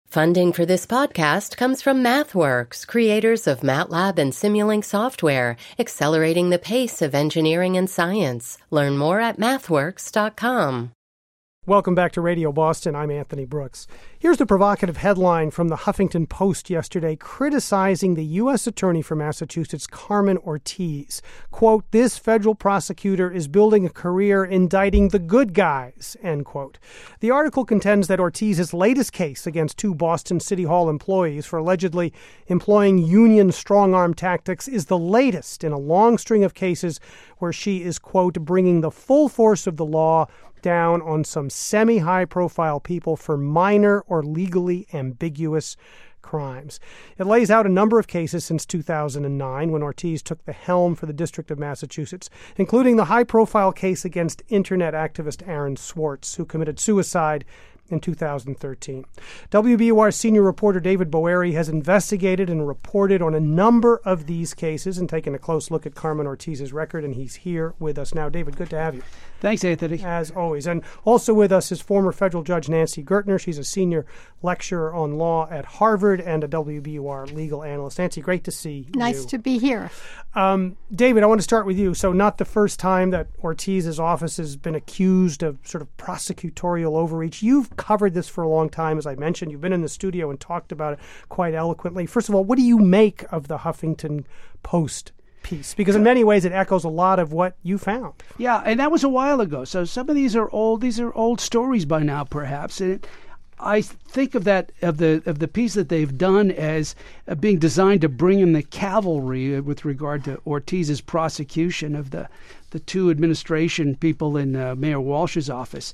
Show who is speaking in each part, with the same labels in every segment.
Speaker 1: Funding for this podcast comes from MathWorks, creators of MATLAB and Simulink software, accelerating the pace of engineering and science. Learn more at mathworks.com.
Speaker 2: Welcome back to Radio Boston. I'm Anthony Brooks. Here's the provocative headline from the Huffington Post yesterday criticizing the U.S. Attorney for Massachusetts, Carmen Ortiz. Quote, "This federal prosecutor is building a career indicting the good guys," end quote. The article contends that Ortiz's latest case against two Boston City Hall employees for allegedly employing union strong-arm tactics is the latest in a long string of cases where she is, quote, "bringing the full force of the law down on some semi-high-profile people for minor or legally ambiguous crimes." It lays out a number of cases since 2009 when Ortiz took the helm for the District of Massachusetts, including the high-profile case against Internet activist Aaron Swartz, who committed suicide in 2013. WBUR senior reporter David Boeri has investigated and reported on a number of these cases and taken a close look at Carmen Ortiz's record, and he's here with us now. David, good to have you.
Speaker 3: Thanks, Anthony.
Speaker 2: As always. And also with us is former federal judge Nancy Gertner. She's a senior lecturer on law at Harvard and a WBUR legal analyst. Nancy, great to see you.
Speaker 4: Nice to be here.
Speaker 2: David, I want to start with you. So not the first time that Ortiz's office has been accused of sort of prosecutorial overreach. You've covered this for a long time, as I mentioned. You've been in the studio and talked about it quite eloquently. First of all, what do you make of the Huffington Post piece? Because in many ways it echoes a lot of what you found.
Speaker 3: Yeah, and that was a while ago. So some of these are old. These are old stories by now, perhaps. And I think of the piece that they've done as being designed to bring in the cavalry with regard to Ortiz's prosecution of the two administration people in Mayor Walsh's office.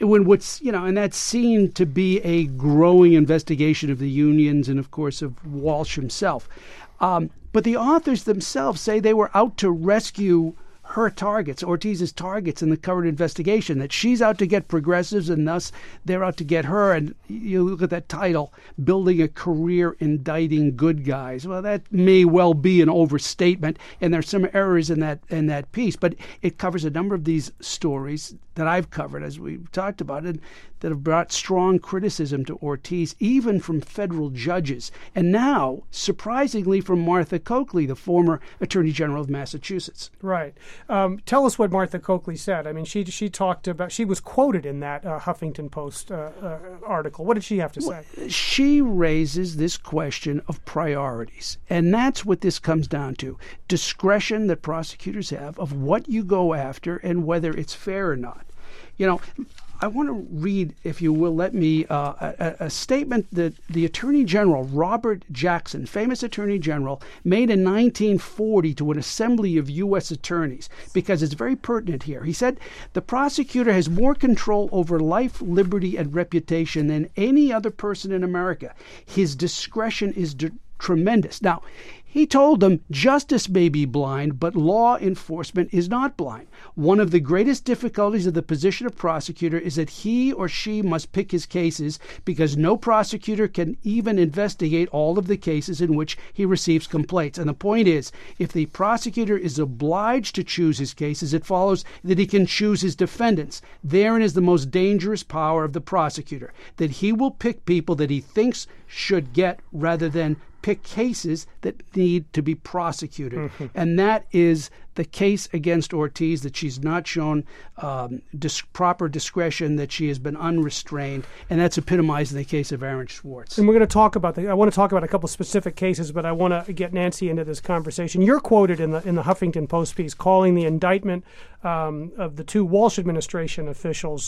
Speaker 3: And that seemed to be a growing investigation of the unions and, of course, of Walsh himself. But the authors themselves say they were out to rescue her targets, Ortiz's targets in the current investigation, that she's out to get progressives and thus they're out to get her. And you look at that title, Building a Career Indicting Good Guys. Well, that may well be an overstatement, and there's some errors in that piece, but it covers a number of these stories that I've covered, as we've talked about, and that have brought strong criticism to Ortiz, even from federal judges. And now, surprisingly, from Martha Coakley, the former Attorney General of Massachusetts.
Speaker 2: Right. Tell us what Martha Coakley said. I mean, she talked about, she was quoted in that Huffington Post article. What did she have to say?
Speaker 3: She raises this question of priorities. And that's what this comes down to. Discretion that prosecutors have of what you go after and whether it's fair or not. You know, I want to read, if you will let me, a statement that the Attorney General, Robert Jackson, famous Attorney General, made in 1940 to an assembly of U.S. attorneys, because it's very pertinent here. He said, "The prosecutor has more control over life, liberty, and reputation than any other person in America. His discretion is tremendous." Now, he told them justice may be blind, but law enforcement is not blind. One of the greatest difficulties of the position of prosecutor is that he or she must pick his cases, because no prosecutor can even investigate all of the cases in which he receives complaints. And the point is, if the prosecutor is obliged to choose his cases, it follows that he can choose his defendants. Therein is the most dangerous power of the prosecutor, that he will pick people that he thinks should get rather than pick cases that need to be prosecuted. Mm-hmm. And that is the case against Ortiz, that she's not shown proper discretion, that she has been unrestrained, and that's epitomized in the case of Aaron Swartz.
Speaker 2: And we're going to talk about I want to talk about a couple specific cases, but I want to get Nancy into this conversation. You're quoted in the Huffington Post piece calling the indictment of the two Walsh administration officials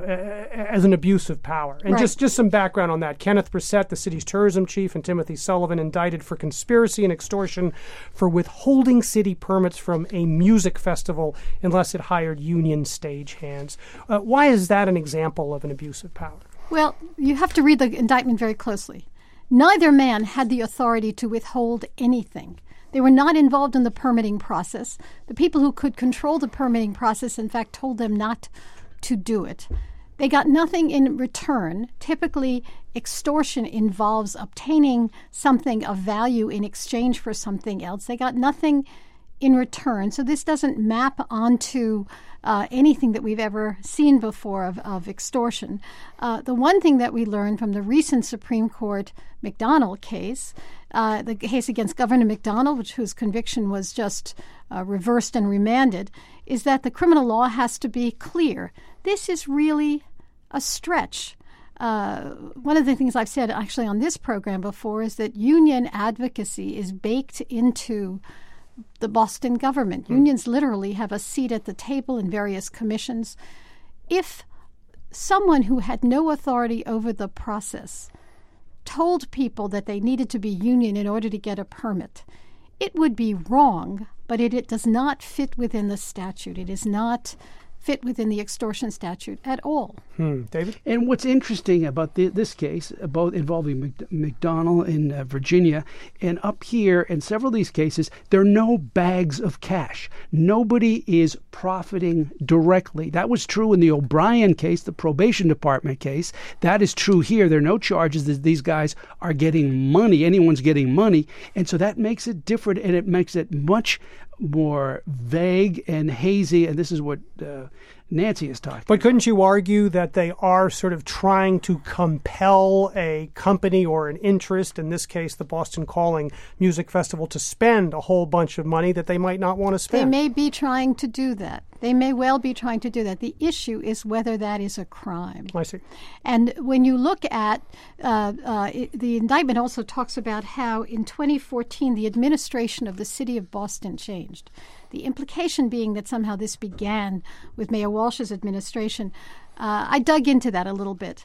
Speaker 2: as an abuse of power. And
Speaker 4: right.
Speaker 2: just some background on that. Kenneth Brissett, the city's tourism chief, and Timothy Sullivan indicted for conspiracy and extortion for withholding city permits from a music festival unless it hired union stagehands. Why is that an example of an abuse of power?
Speaker 4: Well, you have to read the indictment very closely. Neither man had the authority to withhold anything. They were not involved in the permitting process. The people who could control the permitting process, in fact, told them not to do it. They got nothing in return. Typically, extortion involves obtaining something of value in exchange for something else. They got nothing in return. So this doesn't map onto anything that we've ever seen before of extortion. The one thing that we learned from the recent Supreme Court McDonald case, the case against Governor McDonald, whose conviction was just reversed and remanded, is that the criminal law has to be clear. This is really a stretch. One of the things I've said actually on this program before is that union advocacy is baked into the Boston government. Unions literally have a seat at the table in various commissions. If someone who had no authority over the process told people that they needed to be union in order to get a permit, it would be wrong, but it does not fit within the statute. It is not fit within the extortion statute at all.
Speaker 2: David?
Speaker 3: And what's interesting about this case, both involving McDonald in Virginia and up here in several of these cases, there are no bags of cash. Nobody is profiting directly. That was true in the O'Brien case, the probation department case. That is true here. There are no charges that these guys are getting money. Anyone's getting money. And so that makes it different, and it makes it much more vague and hazy, and this is what Nancy is talking about.
Speaker 2: But couldn't you argue that they are sort of trying to compel a company or an interest, in this case the Boston Calling Music Festival, to spend a whole bunch of money that they might not want to spend?
Speaker 4: They may be trying to do that. They may well be trying to do that. The issue is whether that is a crime.
Speaker 2: I see.
Speaker 4: And when you look at the indictment also talks about how in 2014 the administration of the city of Boston changed. The implication being that somehow this began with Mayor Walsh's administration. I dug into that a little bit.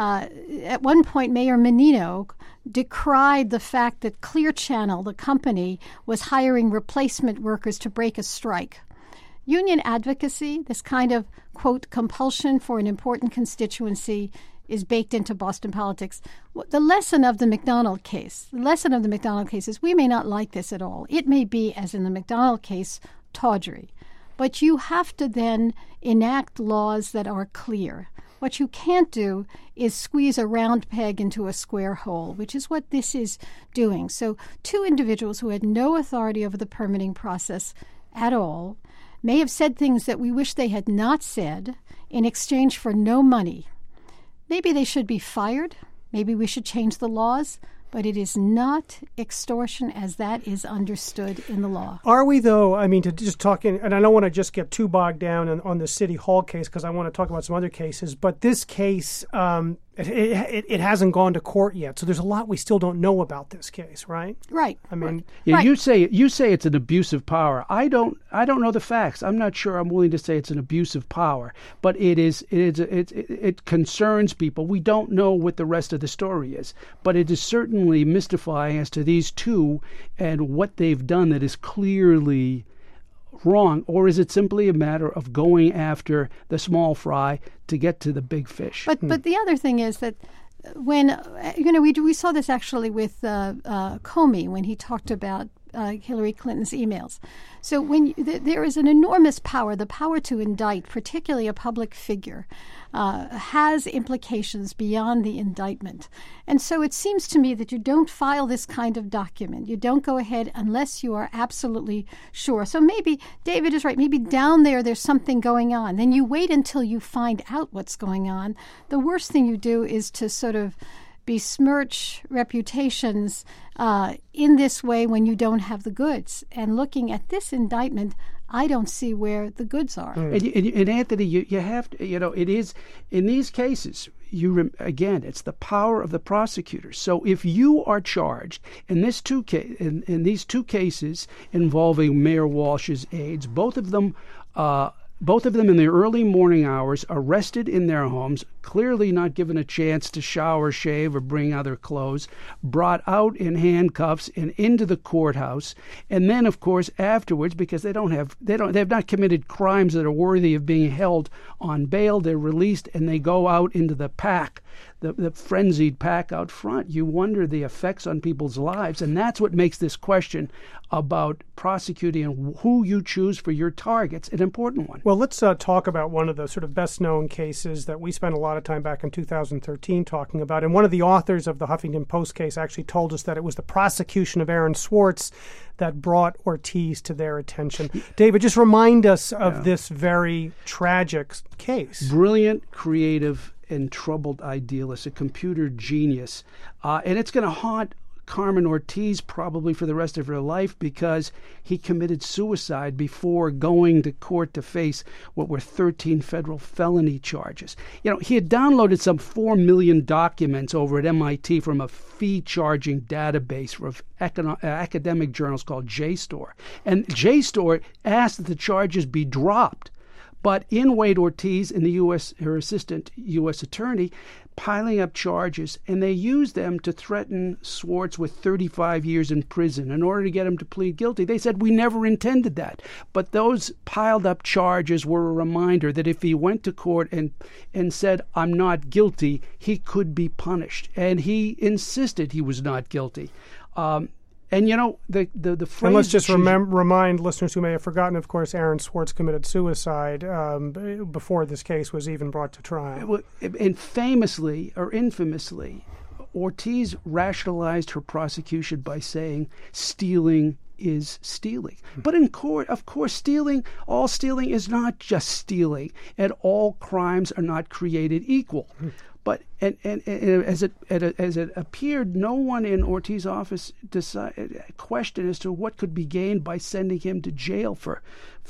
Speaker 4: At one point, Mayor Menino decried the fact that Clear Channel, the company, was hiring replacement workers to break a strike. Union advocacy, this kind of, quote, compulsion for an important constituency, is baked into Boston politics. The lesson of the McDonald case is we may not like this at all. It may be, as in the McDonald case, tawdry. But you have to then enact laws that are clear. What you can't do is squeeze a round peg into a square hole, which is what this is doing. So two individuals who had no authority over the permitting process at all may have said things that we wish they had not said in exchange for no money. Maybe they should be fired. Maybe we should change the laws. But it is not extortion as that is understood in the law.
Speaker 2: Are we, though? I mean, to just talk in, and I don't want to just get too bogged down on the City Hall case because I want to talk about some other cases. But this case, it hasn't gone to court yet, so there's a lot we still don't know about this case, right?
Speaker 4: Right.
Speaker 2: I mean,
Speaker 3: yeah,
Speaker 4: right.
Speaker 3: You say it's an abuse of power. I don't know the facts. I'm not sure I'm willing to say it's an abuse of power, but it concerns people. We don't know what the rest of the story is, but it is certainly mystifying as to these two and what they've done that is clearly wrong. Or is it simply a matter of going after the small fry to get to the big fish?
Speaker 4: But the other thing is that when we saw this actually with Comey when he talked about Hillary Clinton's emails. So when there is an enormous power, the power to indict, particularly a public figure, has implications beyond the indictment. And so it seems to me that you don't file this kind of document. You don't go ahead unless you are absolutely sure. So maybe David is right. Maybe down there's something going on. Then you wait until you find out what's going on. The worst thing you do is to sort of besmirch reputations in this way when you don't have the goods. And looking at this indictment, I don't see where the goods are.
Speaker 3: And Anthony, you have to, it is, in these cases, again, it's the power of the prosecutors. So if you are charged in these two cases involving Mayor Walsh's aides, both of them in the early morning hours, arrested in their homes, clearly not given a chance to shower, shave, or bring other clothes, brought out in handcuffs and into the courthouse, and then, of course, afterwards, because they have not committed crimes that are worthy of being held on bail, they're released and they go out into the pack, the frenzied pack out front. You wonder the effects on people's lives, and that's what makes this question about prosecuting and who you choose for your targets an important one.
Speaker 2: Well, let's talk about one of the sort of best-known cases that we spent a lot lot of time back in 2013 talking about. And one of the authors of the Huffington Post case actually told us that it was the prosecution of Aaron Swartz that brought Ortiz to their attention. David, just remind us of this very tragic case.
Speaker 3: Brilliant, creative, and troubled idealist, a computer genius. And it's going to haunt Carmen Ortiz probably for the rest of her life because he committed suicide before going to court to face what were 13 federal felony charges. You know, he had downloaded some 4 million documents over at MIT from a fee-charging database of academic journals called JSTOR. And JSTOR asked that the charges be dropped. But in Wade Ortiz and her assistant U.S. attorney, piling up charges, and they used them to threaten Swartz with 35 years in prison in order to get him to plead guilty. They said, we never intended that. But those piled up charges were a reminder that if he went to court and said, I'm not guilty, he could be punished. And he insisted he was not guilty. And, you know, the phrase...
Speaker 2: And let's just remind listeners who may have forgotten, of course, Aaron Swartz committed suicide before this case was even brought to trial.
Speaker 3: And famously, or infamously, Ortiz rationalized her prosecution by saying stealing is stealing. But in court, of course, all stealing is not just stealing, and all crimes are not created equal. But and as it appeared, no one in Ortiz's office questioned as to what could be gained by sending him to jail for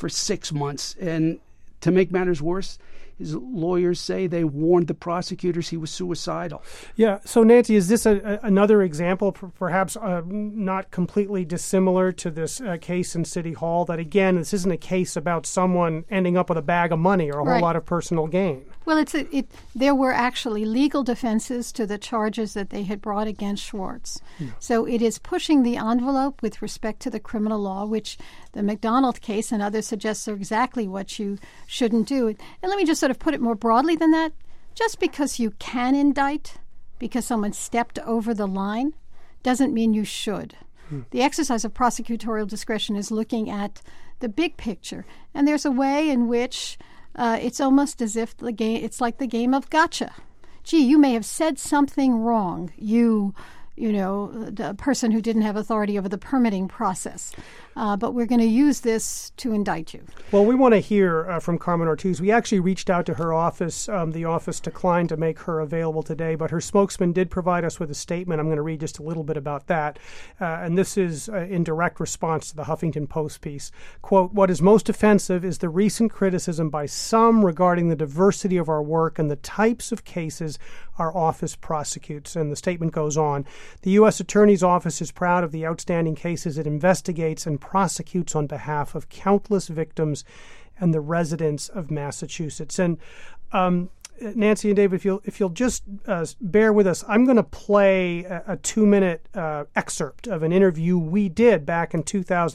Speaker 3: 6 months. And to make matters worse, his lawyers say they warned the prosecutors he was suicidal.
Speaker 2: Yeah. So, Nancy, is this another example, perhaps not completely dissimilar to this case in City Hall, that, again, this isn't a case about someone ending up with a bag of money or a whole lot of personal gain?
Speaker 4: Well, there were actually legal defenses to the charges that they had brought against Swartz. Yeah. So it is pushing the envelope with respect to the criminal law, which the McDonald case and others suggest are exactly what you shouldn't do. And let me just sort of put it more broadly than that. Just because you can indict, because someone stepped over the line, doesn't mean you should. The exercise of prosecutorial discretion is looking at the big picture. And there's a way in which it's almost as if it's like the game of gotcha. Gee, you may have said something wrong. You know, the person who didn't have authority over the permitting process. But we're going to use this to indict you.
Speaker 2: Well, we want to hear from Carmen Ortiz. We actually reached out to her office. The office declined to make her available today, but her spokesman did provide us with a statement. I'm going to read just a little bit about that. And this is in direct response to the Huffington Post piece. Quote, what is most offensive is the recent criticism by some regarding the diversity of our work and the types of cases our office prosecutes. And the statement goes on. The U.S. Attorney's Office is proud of the outstanding cases it investigates and prosecutes on behalf of countless victims and the residents of Massachusetts. And Nancy and David, if you'll just bear with us, I'm going to play a 2-minute excerpt of an interview we did back in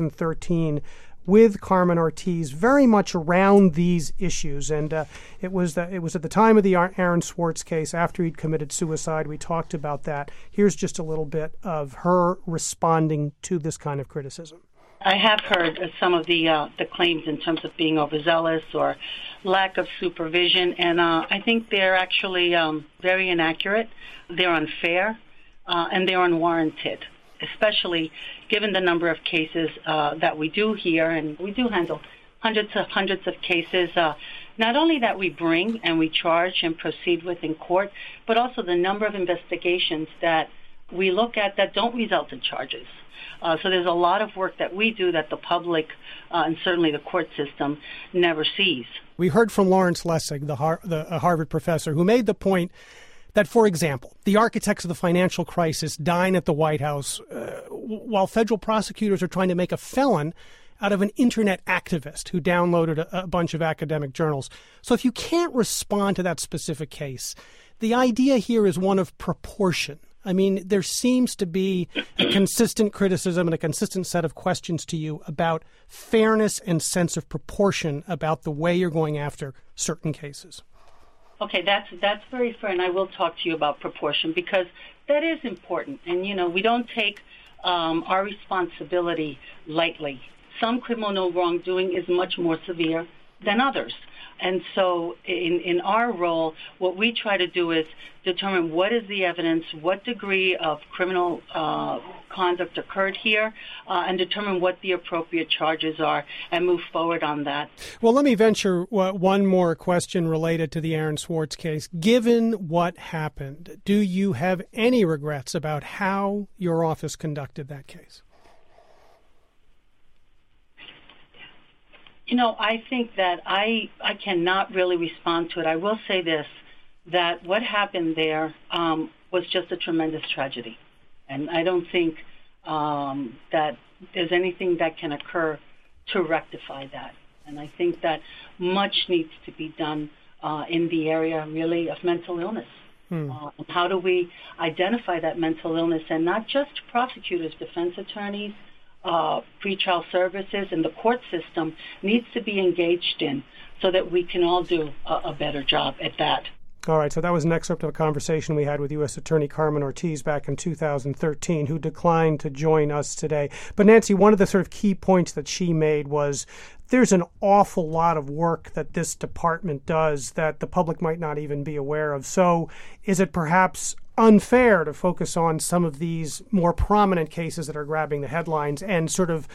Speaker 2: 2013 with Carmen Ortiz, very much around these issues. And it was at the time of the Aaron Swartz case, after he'd committed suicide. We talked about that. Here's just a little bit of her responding to this kind of criticism.
Speaker 5: I have heard some of the claims in terms of being overzealous or lack of supervision, and I think they're actually very inaccurate. They're unfair, and they're unwarranted, especially given the number of cases that we do hear, and we do handle hundreds of cases, not only that we bring and we charge and proceed with in court, but also the number of investigations that we look at that don't result in charges. So there's a lot of work that we do that the public and certainly the court system never sees. We
Speaker 2: heard from Lawrence Lessig, the Harvard professor, who made the point that, for example, the architects of the financial crisis dine at the White House while federal prosecutors are trying to make a felon out of an internet activist who downloaded a bunch of academic journals. So if you can't respond to that specific case, the idea here is one of proportion. I mean, there seems to be a consistent criticism and a consistent set of questions to you about fairness and sense of proportion about the way you're going after certain cases.
Speaker 5: Okay, that's very fair, and I will talk to you about proportion because that is important. And, you know, we don't take our responsibility lightly. Some criminal wrongdoing is much more severe than others. And so in our role, what we try to do is determine what is the evidence, what degree of criminal conduct occurred here, and determine what the appropriate charges are and move forward on that.
Speaker 2: Well, let me venture one more question related to the Aaron Swartz case. Given what happened, do you have any regrets about how your office conducted that case?
Speaker 5: I think that I cannot really respond to it. I will say this, that what happened there was just a tremendous tragedy. And I don't think that there's anything that can occur to rectify that. And I think that much needs to be done in the area, really, of mental illness. How do we identify that mental illness? And not just prosecutors, defense attorneys, pretrial services, and the court system needs to be engaged in so that we can all do a better job at that.
Speaker 2: All right, so that was an excerpt of a conversation we had with U.S. Attorney Carmen Ortiz back in 2013, who declined to join us today. But Nancy, one of the sort of key points that she made was there's an awful lot of work that this department does that the public might not even be aware of. So is it perhaps unfair to focus on some of these more prominent cases that are grabbing the headlines and sort of,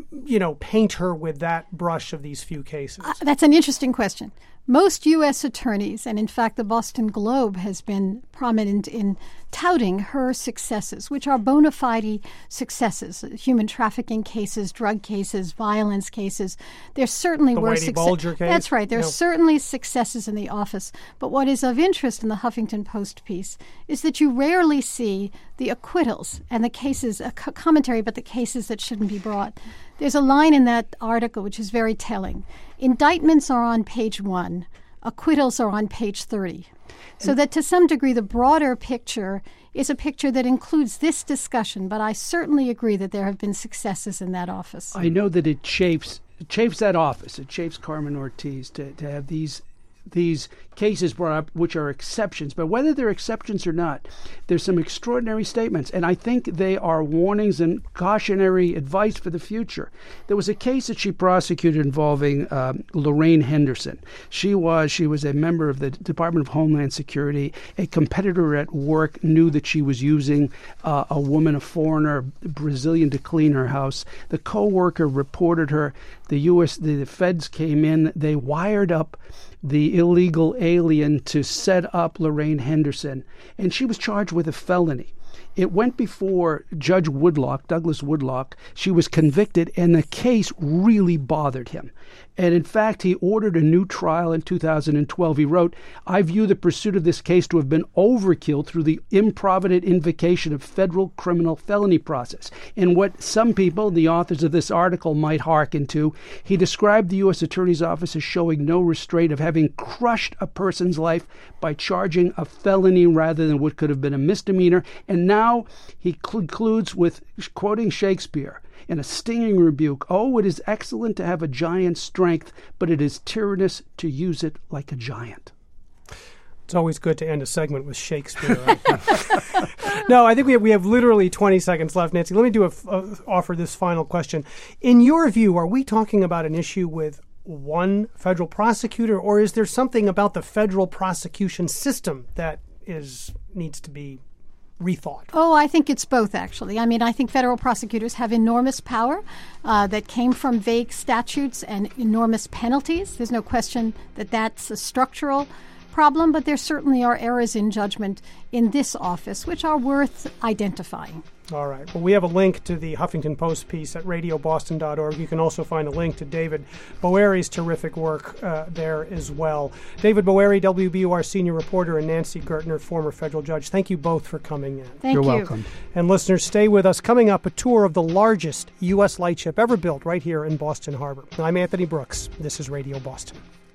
Speaker 2: paint her with that brush of these few cases?
Speaker 4: That's an interesting question. Most U.S. attorneys, and in fact the Boston Globe has been prominent in touting her successes, which are bona fide successes, human trafficking cases, drug cases, violence cases. There certainly were successes. That's right. There are certainly successes in the office. But what is of interest in the Huffington Post piece is that you rarely see the acquittals and the cases, a commentary about the cases that shouldn't be brought. There's a line in that article which is very telling. Indictments are on page 1. Acquittals are on page 30. So that to some degree the broader picture is a picture that includes this discussion, but I certainly agree that there have been successes in that office.
Speaker 3: I know that it chafes that office. It chafes Carmen Ortiz to have these cases brought up, which are exceptions. But whether they're exceptions or not, there's some extraordinary statements, and I think they are warnings and cautionary advice for the future. There was a case that she prosecuted involving Lorraine Henderson. She was a member of the Department of Homeland Security. A competitor at work knew that she was using a woman, a foreigner, Brazilian, to clean her house. The co-worker reported her. The feds came in. They wired up the illegal alien to set up Lorraine Henderson, and she was charged with a felony. It went before Judge Woodlock, Douglas Woodlock. She was convicted, and the case really bothered him. And in fact, he ordered a new trial in 2012. He wrote, "I view the pursuit of this case to have been overkill through the improvident invocation of federal criminal felony process." And what some people, the authors of this article, might hearken to, he described the U.S. Attorney's Office as showing no restraint, of having crushed a person's life by charging a felony rather than what could have been a misdemeanor. And now he concludes with quoting Shakespeare in a stinging rebuke. "Oh, it is excellent to have a giant's strength, but it is tyrannous to use it like a giant."
Speaker 2: It's always good to end a segment with Shakespeare. No, I think we have literally 20 seconds left, Nancy. Let me offer this final question. In your view, are we talking about an issue with one federal prosecutor, or is there something about the federal prosecution system that needs to be rethought?
Speaker 4: Oh, I think it's both, actually. I mean, I think federal prosecutors have enormous power that came from vague statutes and enormous penalties. There's no question that that's a structural problem, but there certainly are errors in judgment in this office which are worth identifying.
Speaker 2: All right. Well, we have a link to the Huffington Post piece at radioboston.org. You can also find a link to David Bowery's terrific work there as well. David Bowery, WBUR senior reporter, and Nancy Gertner, former federal judge. Thank you both for coming in.
Speaker 4: Thank you.
Speaker 3: You're welcome.
Speaker 2: And listeners, stay with us. Coming up, a tour of the largest U.S. lightship ever built right here in Boston Harbor. I'm Anthony Brooks. This is Radio Boston.